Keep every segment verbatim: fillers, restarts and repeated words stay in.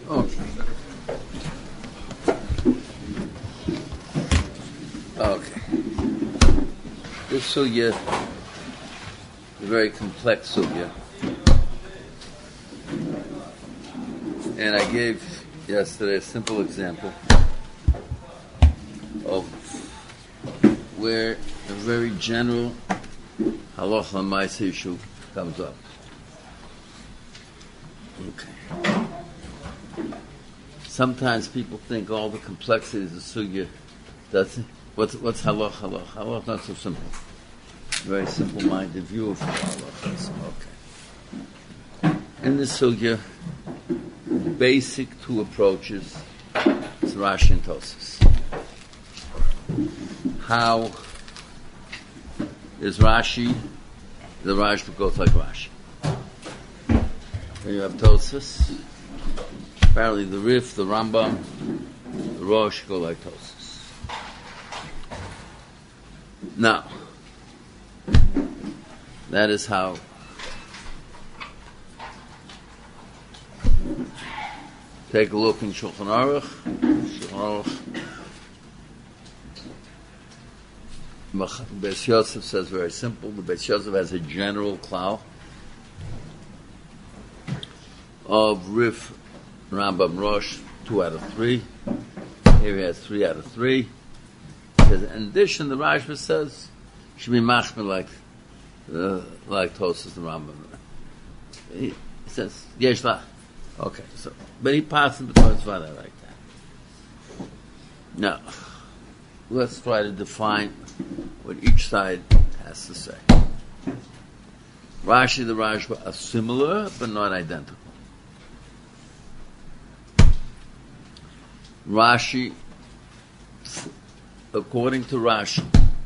Okay. Okay. This sugya is a very complex sugya. And I gave yesterday a simple example of where a very general halacha ma'aseh issue comes up. Okay. Sometimes people think all the complexities of sugya. That's what's what's halacha halacha. Halacha not so simple. Very simple-minded view of halacha. Okay. In this sugya, basic two approaches is Rashi and Tosfos. How is Rashi? The Rashi goes like Rashi. Then you have Tosfos. Apparently, the Rif, the Rambam, the Rosh go like Tosfos. Now, that is how take a look in Shulchan Aruch. Shulchan Aruch. Beis Yosef says very simple. The Beis Yosef has a general cloud of Rif, Rambam, Rosh, two out of three. Here he has three out of three. In addition, the Rashba says should be machmir like uh, like Tosfos and Rambam. He says yesh la. Okay, so but he passes the Tosfos like that. Now, let's try to define what each side has to say. Rashi and the Rashba are similar but not identical. Rashi, according to Rashi,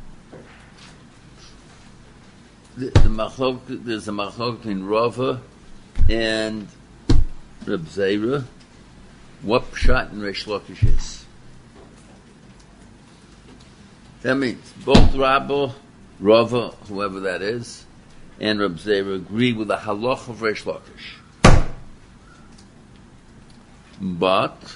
the, the machlok, there's a machlok between Rava and Reb Zera. What pshat and Reish Lakish is? That means both Rabba, Rava, whoever that is, and Reb Zera agree with the halach of Reish Lakish. But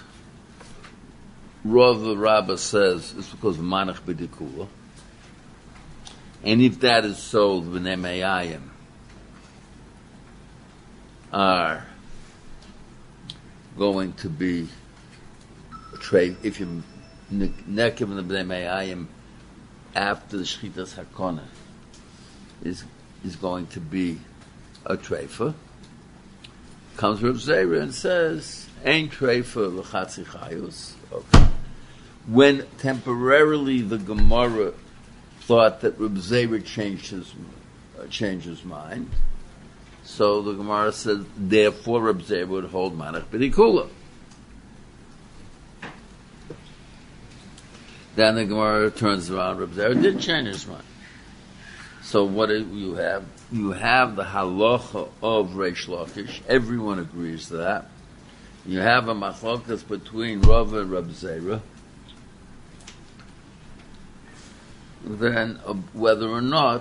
Rava Rabba says it's because of Manach B'Dikula. And if that is so, the Bnei Me'ayim are going to be a trade. If you nekiv in the Bnei Me'ayim after the Shchitas Hakona is is going to be a treifa, comes Rav Zera and says, "Ein treifa l'chatzi chayus." Okay. When temporarily the Gemara thought that Reb Zera changed his uh, changed his mind, so the Gemara says, therefore Reb Zera would hold Manach B'Dikula. Then the Gemara turns around, Reb Zera did change his mind. So what do you have? You have the halacha of Reish Lakish. Everyone agrees to that. You have a machlokas between Rava and Reb Zera. Then uh, whether or not,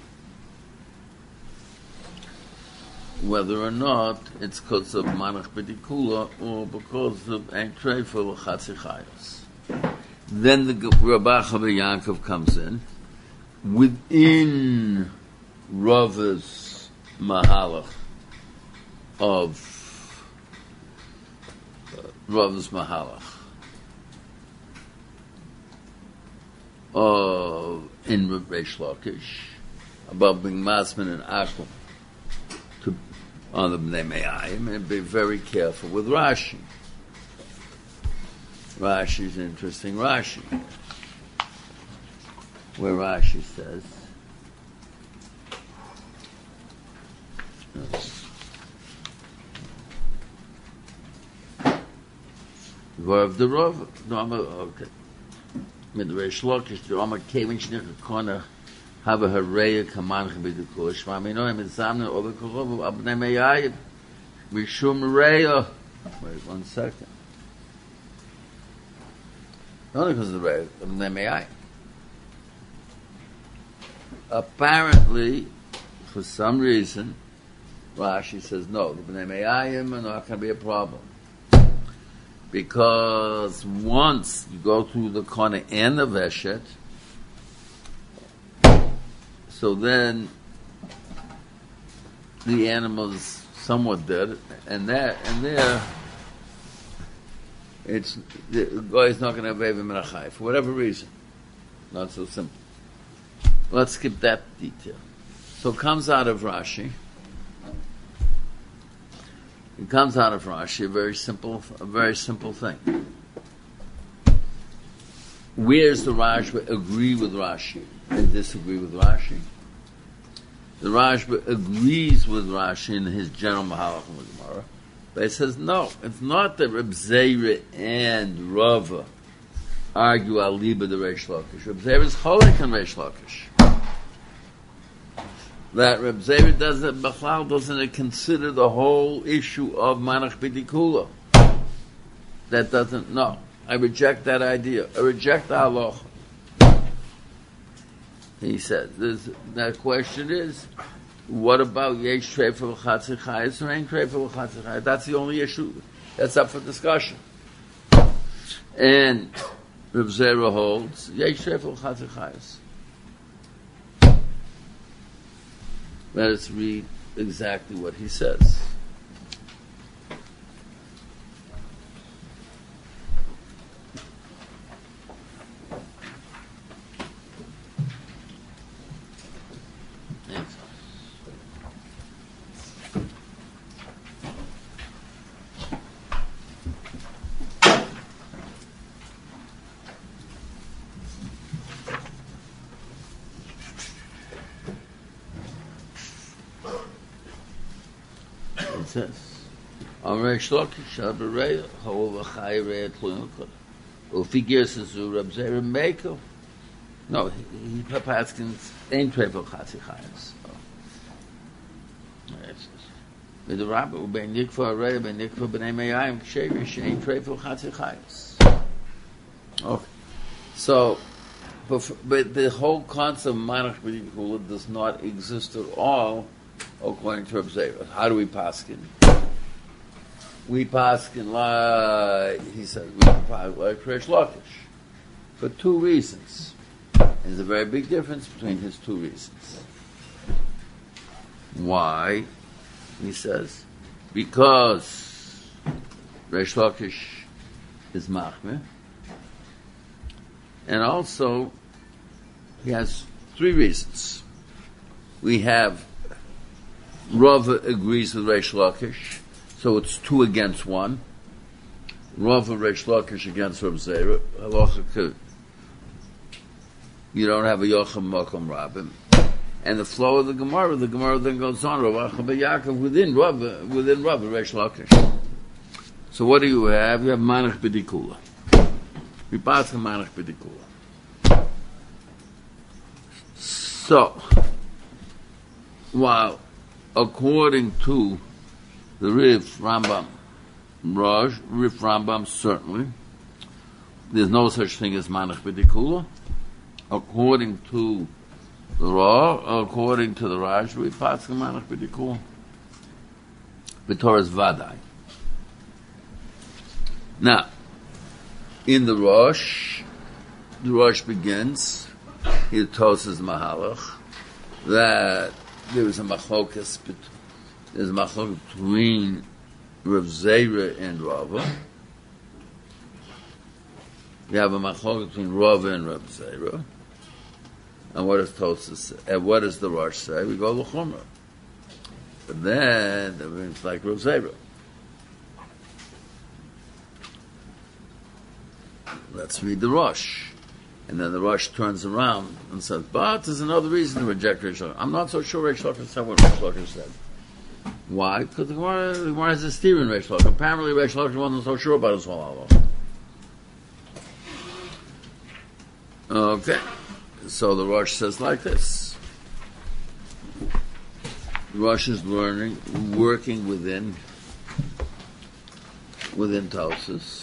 whether or not it's because of Manach B'Dikula or because of Ein Treifa L'Chatzi Chayos. Then the Rabbi Chaver Yankov comes in within Rava's mahalach of uh, Rava's mahalach of uh, in Reish Lakish about being Masman and Ashlam to on the Bnei Me'ayim, and be very careful with Rashi. Rashi's interesting. Rashi, where Rashi says, "V'av the Rav, no, okay." Mit Reish Lakish, the Rama Kevin Shnicha Kona have a Hareya Kaman Chabidukul Shmami Noim and Zamna Ola Kolov Abnei Me'ayim Mishum Reya. Wait one second. Only because of the Reya Abnei Me'ayim. Apparently, for some reason, Rashi says no. The Bnei Me'ayim are not going to be a problem. Because once you go through the Kona and the Veshet, so then the animal is somewhat dead, and that and there, it's the guy is not going to have Evim and Achai for whatever reason. Not so simple. Let's skip that detail. So it comes out of Rashi. It comes out of Rashi, a very simple, a very simple thing. Where's the Rashba agree with Rashi and disagree with Rashi? The Rashba agrees with Rashi in his general Mahalach and Gemara, but it says no, it's not that Reb Zera and Rava argue al liba the Reish Lakish. Reb Zera is cholik on Reish Lakish. That Reb Zera doesn't, Bechlal doesn't consider the whole issue of Manach B'Dikula. That doesn't, no. I reject that idea. I reject the halacha. He said, that question is, what about Yesh Trefa L'Chatzi Chayes or Ein Trefa L'Chatzi Chayes? That's the only issue. That's up for discussion. And Reb Zera holds, Yesh Trefa L'Chatzi Chayes. Let us read exactly what he says. Says, "On Reish Lakish, Abareya, however, Chayre Tlunukot, Ufigirs Zu Reb Zera Meiko." No, he he paskins ain't Trevel Chatzi Chayes. With the Rabbi, Ben Nikva Areya, Ben Nikva Bnei Meyayim Kshevish ain't Trevel Chatzi Chayes. Okay, so, but, but the whole concept of Manach B'Dikula does not exist at all. According to Reb Zera, how do we paskin? We paskin like he says we paskin like Reish Lakish for two reasons. There's a very big difference between his two reasons. Why? He says because Reish Lakish is machmir, and also he has three reasons. We have Rava agrees with Reish Lakish, so it's two against one. Rava Reish Lakish against Reb Zera. Halacha, you don't have a Yocham Mokom Rabbim. And the flow of the Gemara, the Gemara then goes on, Ravacha B'Yakov within Rava, within Rava Reish Lakish. So what do you have? You have Manach B'Dikula. We pass the Manach B'Dikula. So, while according to the Rif Rambam, Raj, Rif Rambam certainly, there's no such thing as Manach B'Dikula. According to the Ra, according to the Raj, we pass the Manach B'Dikula. B'Torah's Vadai. Now, in the Rosh, the Rosh begins, he tells us Mahalach, that there is a machlokas, there's a machlokas between Rav Zera and Rava. You have a machlokas between Rava and Rav Zera. And what does Tosas say? And what does the Rosh say? We go l'chumrah. But then it's like Rav Zera. Let's read the Rosh. And then the Rosh turns around and says, but there's another reason to reject Reish Lakish. I'm not so sure Reish Lakish said what Reish Lakish said. Why? Because the Gemara, the Gemara has a steer in Reish Lakish. Apparently Reish Lakish wasn't so sure about his whole halacha. Okay. So the Rosh says like this. The Rosh is learning, working within, within Tosas.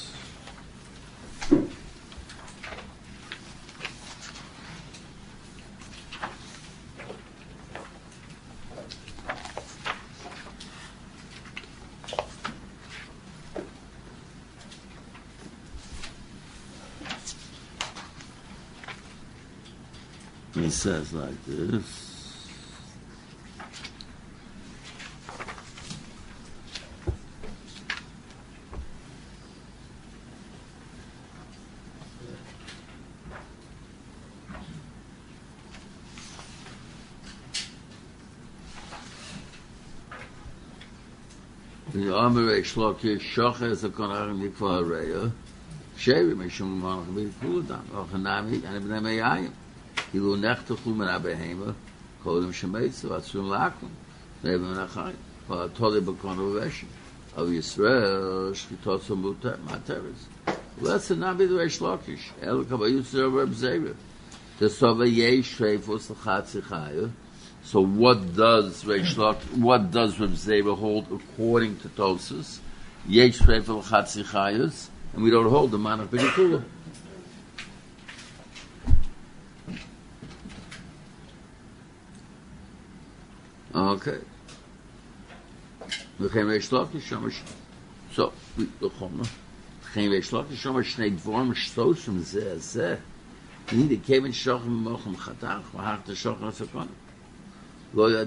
He says like this. The Amar Reish Lakish Shoches HaKonach Mikvah Hareya Shevi Mishum Malach B'Kuladam Ochanami and Ibn Meyayim Hilu Nechtechu Min Abehema Kodem Shemeitzu Atzum Lakum Nevi Menachayim Toli B'Konu Veshim Av Yisrael Shkitotzu Materes. Let's not be the Reish Lakish El Kabayutzer Reb Zera the Sova Yesh Shreifus L'Chatzi Chaya. So what does Reish Lakish, what does Reb Zera hold according to Tosfos? Yesh Shreifel Chatzi Chayos, and we don't hold the man of B'Nikula. Okay. V'chein Reish Lakish Shomash. So we l'chomna. V'chein Reish Lakish Shomash Shnei Dvorim Shtoshim Zeh Zeh. Nida Kevin Shochem Mochem Chatach V'Hach Shochem Tzakon. The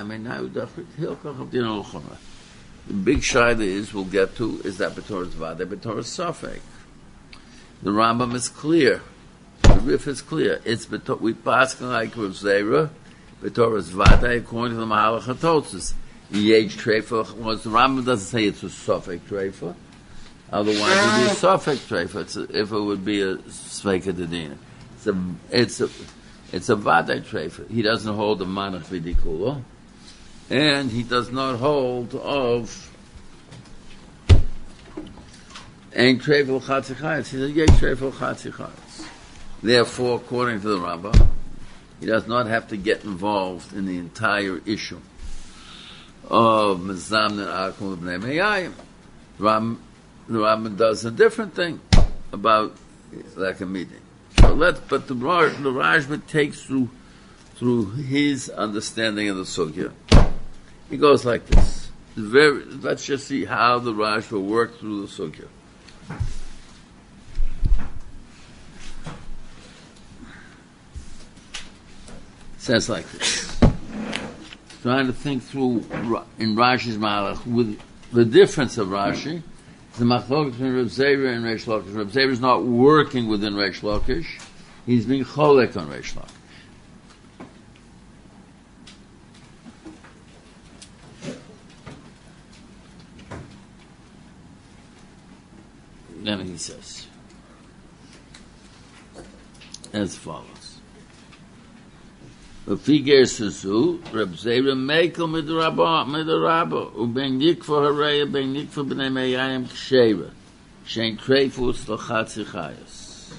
big shaila is we'll get to is that B'Torah Vada, B'Torah Safek. The Rambam is clear. The Rif is clear. It's B'Torah, we pass like Rav Zera, B'Torah Vada according to the Mahalach HaTosfos. Yesh Treifa was the Rambam doesn't say it's a Safek Treifa. Otherwise it would be a Safek Treifa if it would be a Sveika Dedina. It's a it's a It's a Vadai Treifa. He doesn't hold the Manach V'Dikula, and he does not hold of Ein Treifa L'Chatzi Chayos. He says, Yesh Treifa L'Chatzi Chayos. Therefore, according to the Rambam, he does not have to get involved in the entire issue of Mezamnin Akum B'nei Meyayim. The Rambam does a different thing about like a meeting. So let, but the, the Rashba takes through through his understanding of the sugya. He goes like this. Very, let's just see how the Rashba worked through the sugya. Says like this. Trying to think through in Rashi's Malach with the difference of Rashi. The machlokes between Reb Zera and Reish Lakish. Reb Zera is not working within Reish Lakish. He's being cholek on Reish Lakish. Then he says, as follows. V'figer susu, Reb Zera mekel midrabah, midrabah, u'ben yikva hareya, ben yikva b'nei meyayim k'sheva, shein treifus l'chatzi chayos.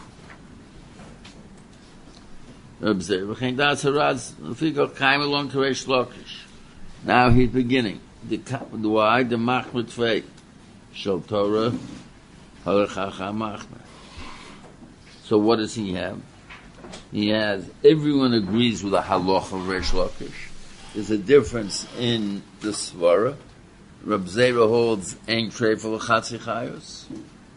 Reb Zera, v'chein das haraz, v'figer came along to Reish Lakish. Now he's beginning. The why the machmet tvei, shel Torah, halachacha machmet. So what does he have? He has, everyone agrees with the halacha of Reish Lakish. There's a difference in the svara. Reb Zera holds ein treifel l'chatzi chayos,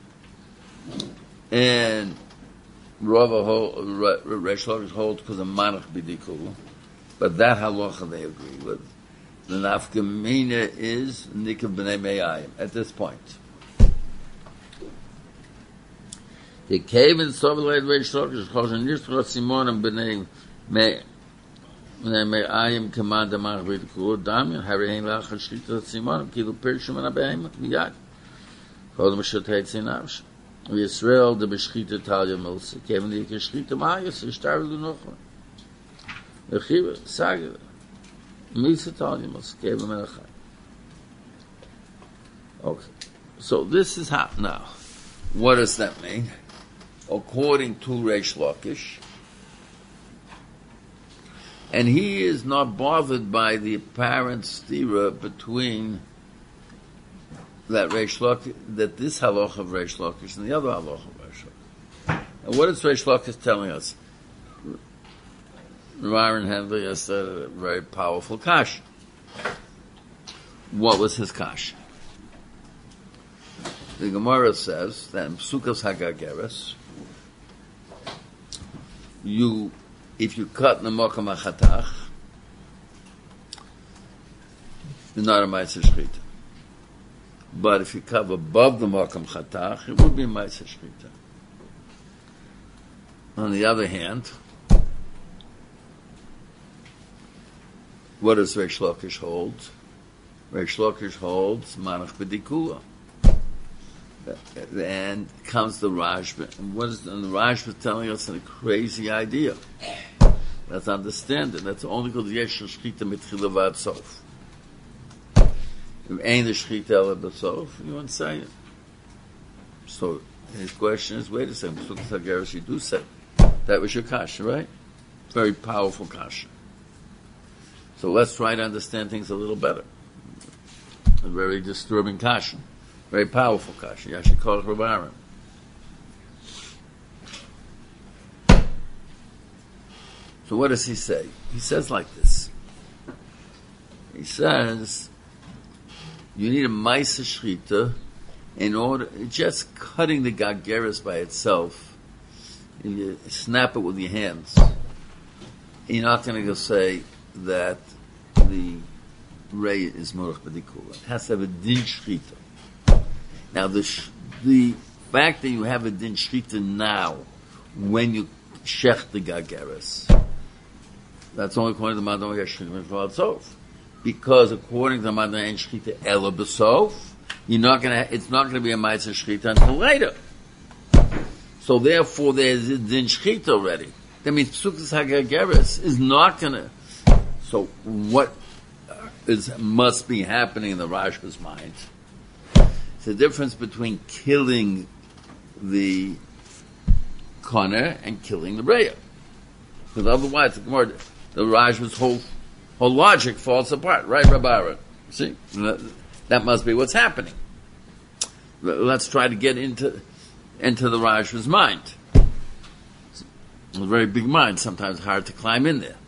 and Rava hold, Reish Lakish holds because of manach b'dikul. But that halacha they agree with. The nafkamina is nikav b'nei meyayim at this point. The cave in Sovilet Reish Lakish calls in Yisrael Simon and B'nei Me'ayim command the Mach B'Dikul Damian Harein Lachal Shchita Simon Kilu Pershim and Abehim Miyad Kol M'Shatei Tzinav Yisrael the B'Shchita Talia Milsa cave in the Yishchita Mayas Ishtar L'Nuchla V'Chiva Sagir Misa Talia Milsa cave in Melachai. Okay, so this is how now. What does that mean? According to Reish Lakish, and he is not bothered by the apparent stira between that Reish Lakish, that this halacha of Reish Lakish and the other halacha of Reish Lakish. And what is Reish Lakish telling us? Myron Henley has said a very powerful kash. What was his kash? The Gemara says that in Psukas Hagageres, you if you cut the Mokum HaChatach, it's not a Ma'aser Shechita. But if you cut above the Mokum Chatach, it would be a Ma'aser Shechita. On the other hand, what does Reish Lakish hold? Reish Lakish holds Manach B'Dikula. And comes the Rashba. And what is and the Rashba telling us a crazy idea? Let's understand it. That's only because Yesh Shechita Mitchila Vad Sof. If ain't the Shechita Ela B'Sof, you won't say it. So his question is, wait a second, Sukkot HaGeros, you do say that was your kasha, right? Very powerful kasha. So let's try to understand things a little better. A very disturbing kasha. Very powerful kasha. Yashikol Rabarim. So what does he say? He says like this. He says, you need a Ma'aser Shechita in order, just cutting the Gageres by itself, if you snap it with your hands, you're not going to go say that the ray is Morach B'Dikula. It has to have a Din Shechita. Now, the sh- the fact that you have a Din Shechita now, when you shech the Gageres, that's only according to the Madon Yashchit Sof. Because according to the Madon Shechita Ela B'Sof, you're not going to, it's not going to be a Ma'aser Shechita until later. So therefore, there's a Din Shechita already. That means Psukas HaGageres is not going to. So what is must be happening in the Rashba's mind? It's the difference between killing the Koner and killing the Reya. Because otherwise, the Gemara, the Rashba's whole whole logic falls apart, right, Rabara? See, that must be what's happening. Let's try to get into. into the Rashba's mind. It's a very big mind, sometimes hard to climb in there.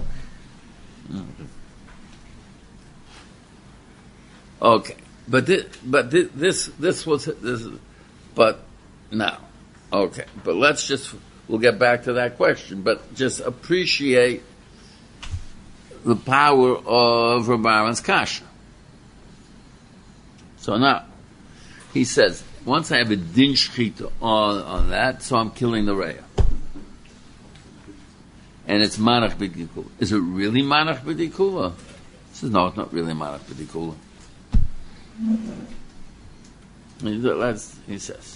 Okay, but this, but this, this, this was this, but now, okay, but let's just we'll get back to that question, but just appreciate the power of Rabbaran's kasha. So now he says, once I have a din shechita on, on that, so I'm killing the reya. And it's manach b'dikula. Is it really manach b'dikula? He says, no, it's not really manach b'dikula. Let's, he says.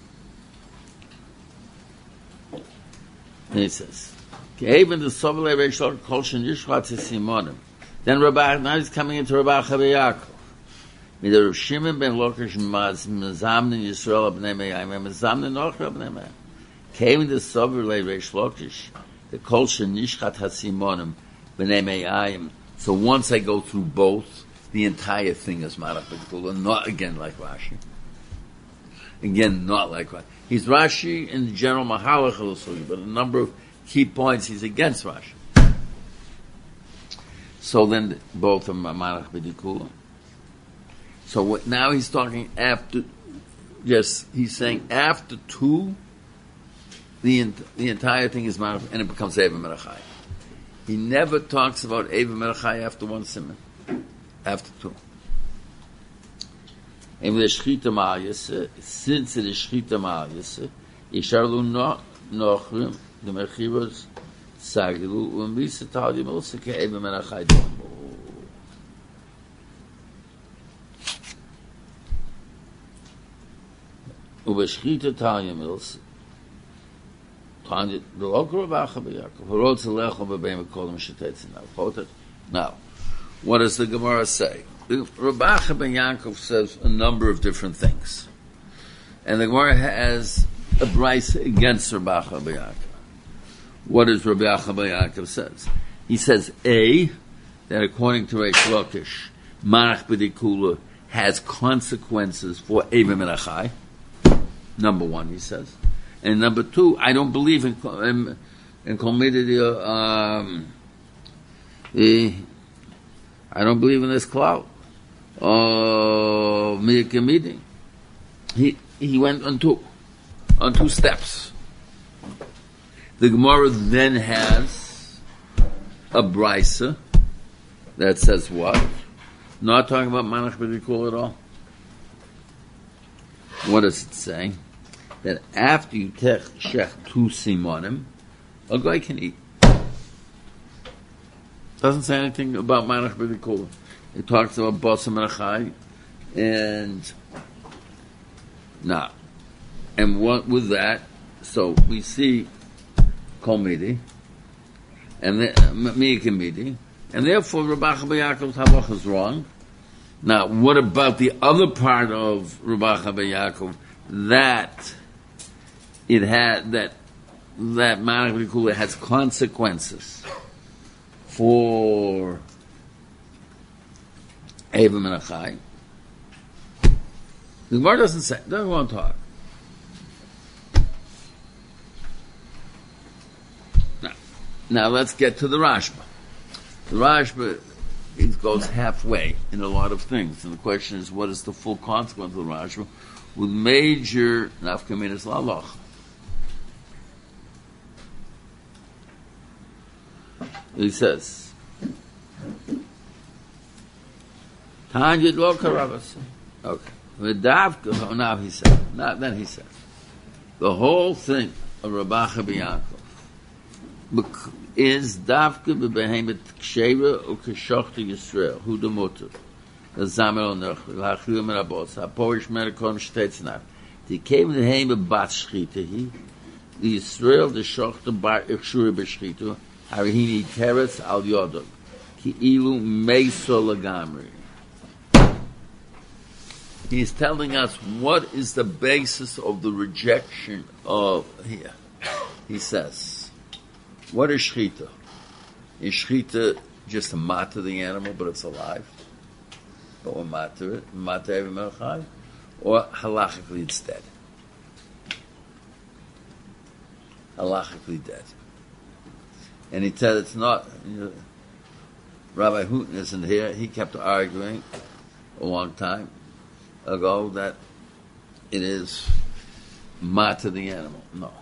He says, even the Sovelei Reishon Kol Shen Yishvat Simonim. Then Rabbi, now he's coming into Rabbi Chabayakov. Mit der Shimon ben Lakish Mazamnin Yisrael B'nei Meyayim Mazamnin Ochra B'nei Meyayim came the Sovelei Reish Lakish the Kol Shen Yishvat Simonim B'nei Meyayim. So once I go through both, the entire thing is Marach B'Dikula, not again like Rashi. Again, not like Rashi. He's Rashi in the general Mahalach also, but a number of key points he's against Rashi. So then both of them are Marach B'Dikula. So what, now he's talking after, yes, he's saying after two, the the entire thing is Marach, and it becomes Eva Merachai. He never talks about Eva Merachai after one simon. After two. And with the Shechita Ma'ayase, since it is Shechita Ma'ayase, Yisharlu Nochrim, the Mechivos, Sagilu, and Bisa Tadim also ke Eva Merachai Dom. Uwe Shechita Tadim also, Tanya, the Lokro Bacha B'Yakov, who wrote to Lecho B'Beim Kodim Shetetzi now. Quote it. Now, what does the Gemara say? Rabbi Acha ben Yaakov says a number of different things. And the Gemara has a brace against Rabbi Acha ben Yaakov. What does Rabbi Acha ben Yaakov says? He says, A, that according to Reish Lakish, Marach B'Dikula has consequences for Eva Menachai. Number one, he says. And number two, I don't believe in in, in Kolmidid, um, eh, I don't believe in this cloud. Uh, meeting. He he went on two on two steps. The Gemara then has a brisa that says what? Not talking about manach b'dikul at all. What does it say? That after you take shech two simonim, a guy can eat. Doesn't say anything about manach b'dikul. It talks about basam and achai, and now, and what with that? So we see kol midi, and miyik midi, and therefore Rabbi Yaakov's halacha is wrong. Now, what about the other part of Rabbi Yaakov that it had that that manach b'dikul has consequences for Avim and Achai? The Gemara doesn't say, doesn't want to talk. Now, now let's get to the Rashba. The Rashba, it goes halfway in a lot of things, and the question is, what is the full consequence of the Rashba with major nafkaminas lalach? He says, Tanya lo karavas. Okay. Oh, now he said. Now, then he said. The whole thing of Rabbi Yaakov is davka bebehemet ksheira or keshachta Yisrael hu demoter. The zamer onach lachiyum rabos haporish merakon shtetznav. The came the heim of bat shchita the Yisrael the shachta bar ikshuri b'shchita harihini teretz al yodom ki ilu meiso lagamri. He's telling us what is the basis of the rejection of here. He says, what is shchita? Is shchita just a mat to the animal, but it's alive? Or mat to it? Mat to every melchai? Or halachically it's dead? Halachically dead. And he said it's not. You know, Rabbi Houghton isn't here. He kept arguing a long time ago that it is mat to the animal. No.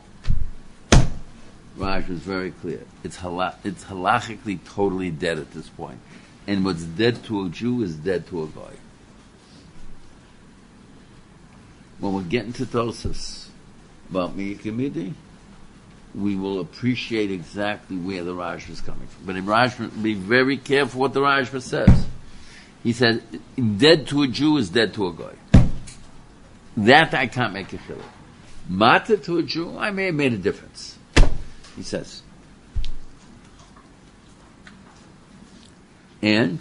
Raj was very clear. It's halach, it's halachically totally dead at this point. And what's dead to a Jew is dead to a guy. When we get into Tosas about Miyikimidi, we will appreciate exactly where the Rashba is coming from. But in Rashba, be very careful what the Rashba says. He says, dead to a Jew is dead to a guy. That I can't make a chiluk. Mata to a Jew, I may have made a difference. He says. And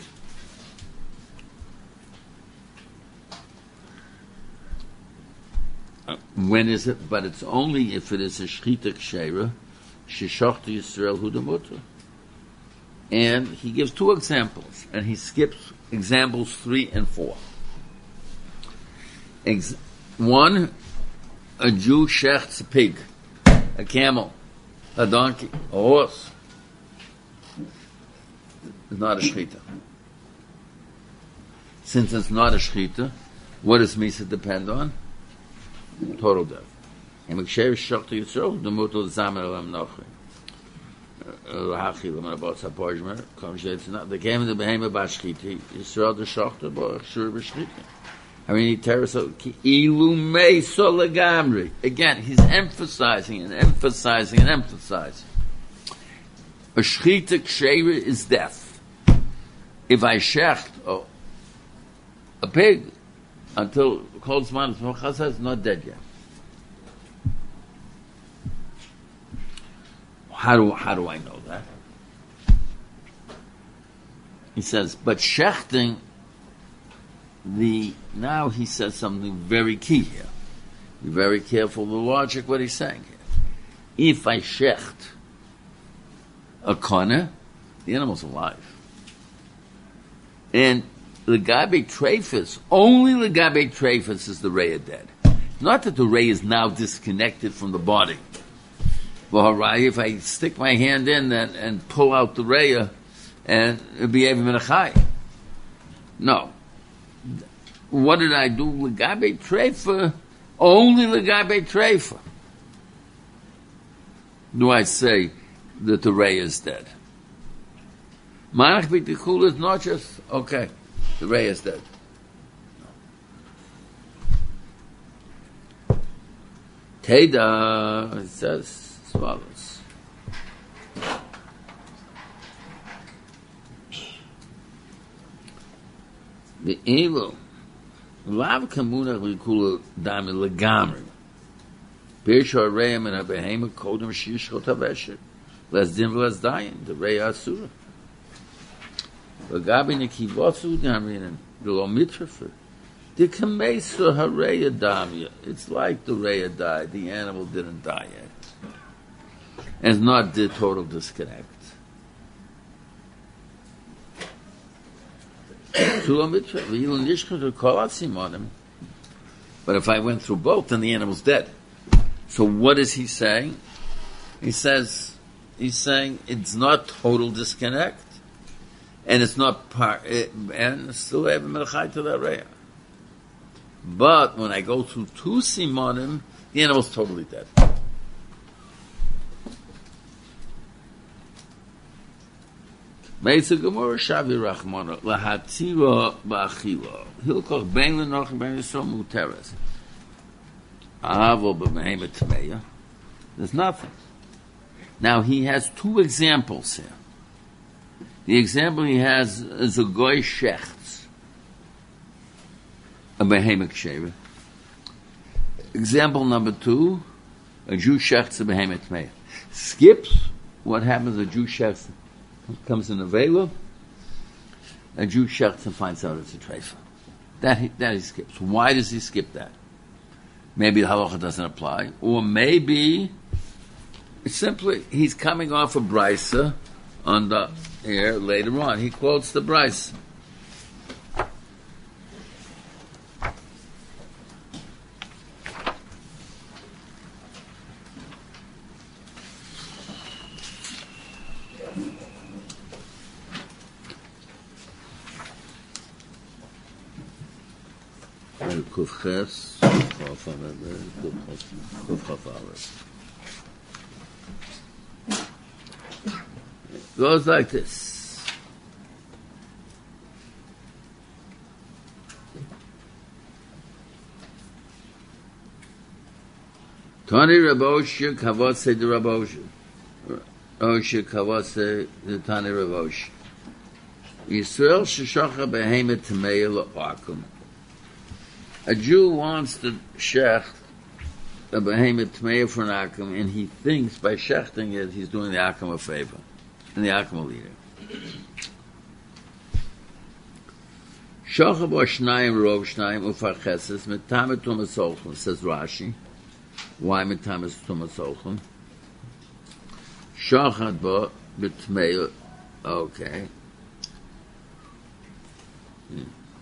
uh, when is it? But it's only if it is a shchita kshera, sheshachta Yisrael hu demuter. And he gives two examples, and he skips examples three and four. Ex- one, a Jew shechts a pig, a camel, a donkey, a horse. It's not a shchita. Since it's not a shchita, what does Misa depend on? Total death. And Mekshev shachta Yisrael, the mutal zamer elam nochri. Lahachil about Sapojmer, comes it's not the game of the behemoth bashchiti, Yisrael the shachta, but sure bashchiti. I mean, he tells us, ilu mei solagamri. Again, he's emphasizing and emphasizing and emphasizing. A shchita kshera is death. If I shecht oh, a pig until Kol Zman Chasa is not dead yet. How do how do I know that? He says, but shechting the now he says something very key here. Be very careful of the logic what he's saying here. If I shecht a kona, the animal's alive. And legabe treifus, only legabe treifus is the raya dead. Not that the raya is now disconnected from the body. If I stick my hand in and, and pull out the raya, and it'll be even a chai. No. What did I do? Legabe treifa, only legabe treifa. Do I say that the raya is dead? Manach b'tikul is not just, okay, the Ray is dead. Teda, it says as follows. The evil, Lav Kamuna Likula Dami Lagamri. Birshar Rayam and Abehema Kodem Shishot Haveshet. Less dim, less dying. The Ray Asura. Vagabi Nikivotsu Damrin, the Lomitrafer. The Kamesa Hareya Damya. It's like the Raya died. The animal didn't die yet. And it's not the total disconnect. But if I went through both, then the animal's dead. So what is he saying? He says, he's saying it's not total disconnect, and it's not part, and still have a melchai to the reya. But when I go through two simonim, the animal's totally dead. Meitza Gemara Shavi Rachmana Lahatira Ba'achila Hilkoch Ben Lenoch Ben Yisrael Muteres Ahavo B'Mehemet Tmeya. There's nothing. Now he has two examples here. The example he has is a goy shechts, a behemoth shaver. Example number two, a Jew shechts a behemoth tmeya. Skips what happens. A Jew shechts comes in a vela. A Jew shechts and finds out it's a treifa. That he, that he skips. Why does he skip that? Maybe the halacha doesn't apply, or maybe it's simply he's coming off a brisa on the air later on. He quotes the brisa. Kufches, goes like this. Tani Rabosha Kavose de Rabosha. Osha Kavose de Tani Rabosha. Yisrael Sheshacha Behemet Tmeya La'akum. A Jew wants to shecht a behemoth tmeya for an akum, and he thinks by shechting it, he's doing the akum a favor, and the akum will eat it. Shocha bo shnayim rov shnayim ufarcheses metamet tumas olchim, says Rashi. Why metamet tumas olchim? Shochad bo betmeya, okay. Hmm.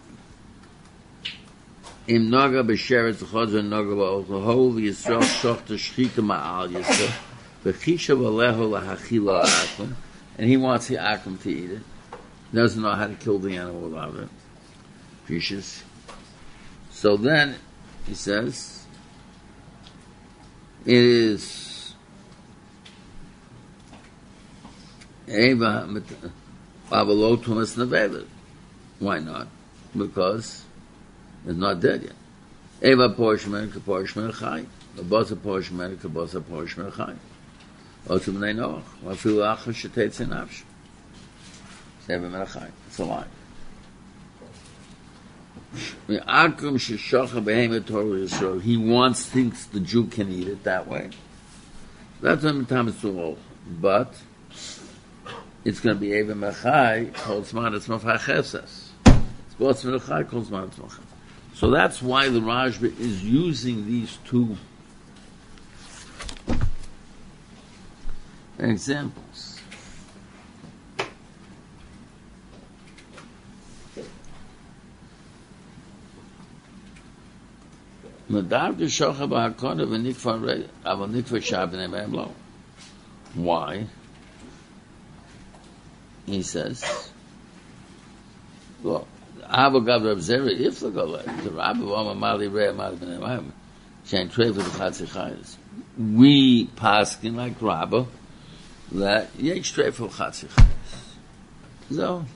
Im Naga b'sheret z'chodzer Naga b'olchol Yisrael shoch t'shchita ma'al Yisrael v'chisha v'leho l'hachila akum, and he wants the akum to eat it. He doesn't know how to kill the animal without it. Fishes. So then he says it is Eva Avalo Tumas Nevelet. Why not? Because it's not dead yet. Eva Porshman, Kaporshman Chai. The Bosa Porshman, Kabosa Porshman Chai. Also, when they know, Wafilu Acha Shetetz in Avsh. Eva Melachai. It's a lie. Akum Sheshocha Behemoth Torah Yisrael. He wants, thinks the Jew can eat it that way. That's when the time is too old. But it's going to be Eva Melachai, Kolzman, it's Mafach Chesses. It's Bosa Melachai, Kolzman, it's Mafach. So that's why the Rashba is using these two examples. Why? He says, well, Ava Gav Rab Zera if the Golay, the Rabbi Vama Mali Rea Mali Ben Emayim, Shen Treva the Chatzi Chayes. We paskin like Rabbi that Yesh Treva Chatzi Chayes. So,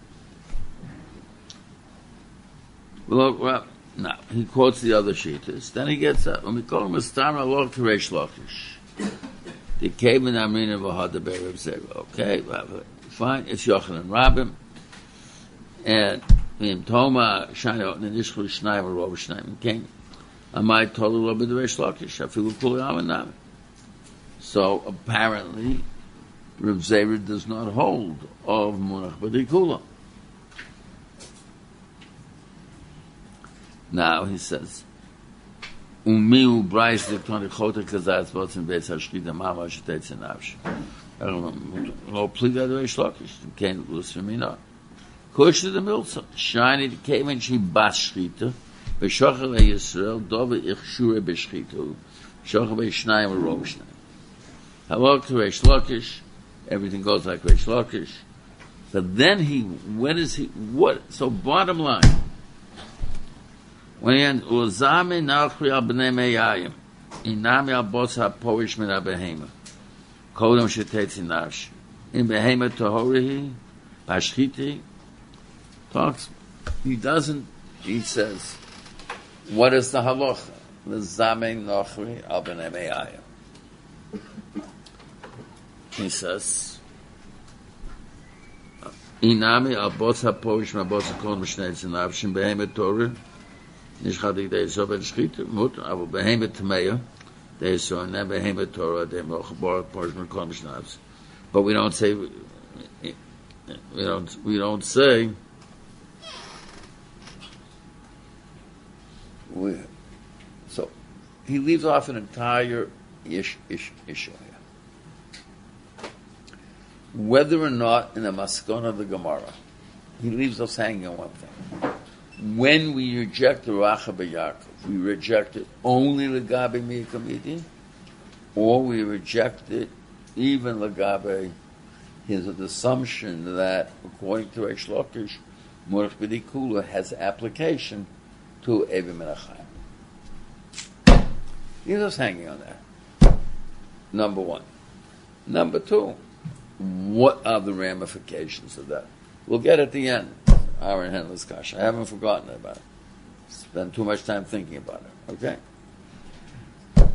well, well, now he quotes the other sheetas. Then he gets up. When we call him a star alor k'reish lachish, the kaven amrina v'hada be'rev zera. Okay, fine. It's Yochanan Rabbim, and in Toma shayot nenishchu shnayim or over shnayim king. Amai tolu lo b'dereish lachish afilu kuli amanam. So apparently, Rav Zera does not hold of munach b'dikula. Now he says, "Umiu brais diktoni chota kazatz botzim beis hashchida mama shetetz nafsh." Lo pliga dereish lachish can't lose for me not. Kush to the milsa shiny the kaven she bas shchita b'shocher Yisrael dove ich shure b'shchita shocher b'shnayim or rov shnayim. Hello to Reish Lakish, everything goes like Reish Lakish. But then he, when is he, what, so bottom line, when Uzame Nachri al B'nei Meyayim, Inami al Bos HaPorish Min HaBehema, Kodem Shetetzi Nafsh, in Behema Tohorihi, Bashchiti, talks, he doesn't, he says, what is the halacha? Uzame Nachri al B'nei Meyayim. He says, Inami al Bos HaPorish Ma Bos HaKol M'shnei Zinavshim Behemet Torah Nishchadik Deisov and Shchita Mut Avu Behemet Tameya Deisov and then Behemet Torah Deim Lochabar Porish Ma Kol M'shnei. But we don't say we don't we don't say we, so he leaves off an entire ish ish issue. Whether or not in the Maskon of the Gemara, he leaves us hanging on one thing. When we reject the Racha B'Yakov, we reject it only L'gabe Miyakamidi, or we reject it even L'gabe his assumption that, according to Reish Lakish, Munach B'Dikula has application to Evim Menachayim. He leaves us hanging on that. Number one. Number two. What are the ramifications of that? We'll get at the end. Our endless kasha. I haven't forgotten about it. Spend too much time thinking about it. Okay?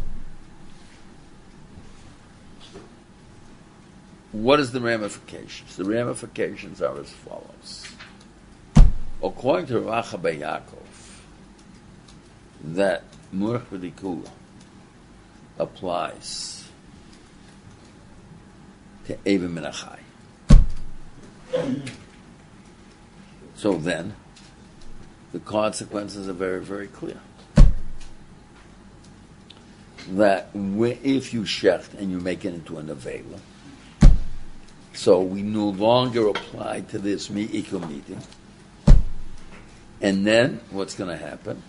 What is the ramifications? The ramifications are as follows. According to Racha B'Yakov, that Munach B'Dikula applies to Evim Menachai. So then, the consequences are very, very clear. That if you shecht and you make it into a nevela, so we no longer apply to this mi'ikum meeting, and then what's going to happen?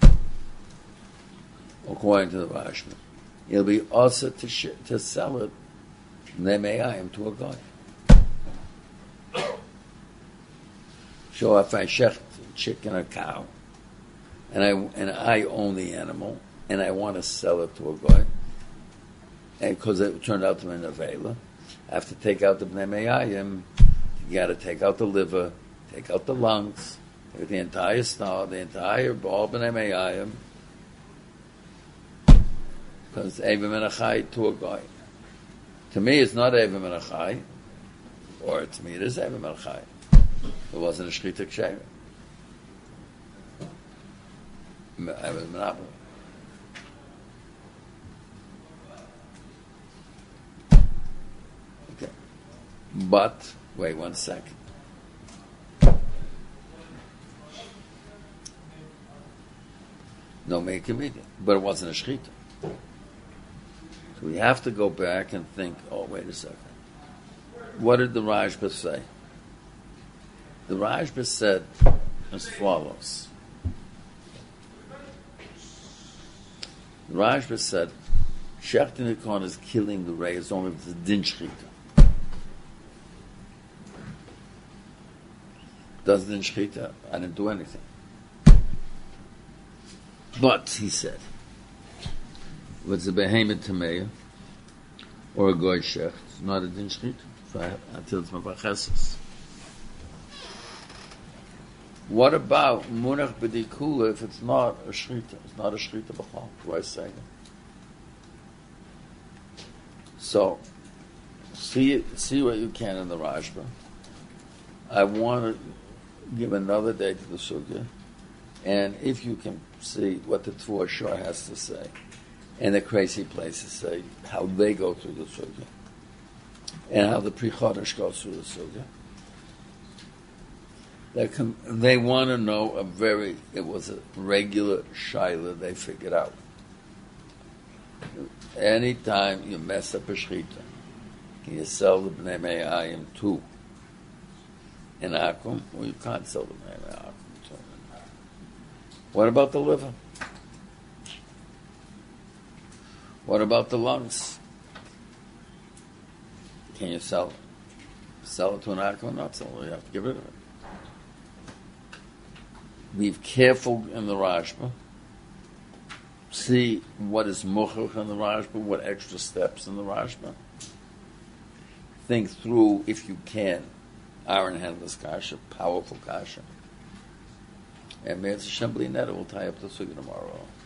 According to the Rashba, it'll be also to sh- to sell it Neme'ayim to a guy. So if I shecht a chicken or cow, and I and I own the animal, and I want to sell it to a guy, and because it turned out to be an avela, I have to take out the Neme'ayim. You got to take out the liver, take out the lungs, take out the entire star, the entire ball Neme'ayim, because Evim Menachai to a guy. To me, it's not Evim Menachai, or to me, it is Evim Menachai. It wasn't a Shchita Ksheira. I was monopoly. Okay. But, wait one second. No make immediate. But it wasn't a Shchita. So we have to go back and think, oh, wait a second. What did the Rashba say? The Rashba said as follows. The Rashba said, Shechtin Hikon is killing the ray as only if it's a din shchita. Does din shchita? I didn't do anything. But, he said, if it's a behemoth tameya or a goy shech, it's not a din shchita. So I, until it's mabacheses. What about munach b'dikula if it's not a shrita? It's not a shrita b'chol. Do I say it? So, see see what you can in the Rashba. I want to give another day to the sugya, and if you can see what the Tvuah Shor has to say, and the crazy places say how they go through the sugya, and how the Pri Chodesh goes through the sugya. They, com- they want to know a very, it was a regular shaila they figured out. Anytime you mess up a shchita, you sell the bnei me'ayim to an akum, well, you can't sell the bnei me'ayim to an akum. What about the liver? What about the lungs? Can you sell it? Sell it to an akum or not sell it? You have to get rid of it. Be careful in the Rashba. See what is muchach in the Rashba, what extra steps in the Rashba. Think through, if you can, Aaron Handler's kasha, powerful kasha. And Me'ez Hashem B'li Neder will tie up the sugya tomorrow.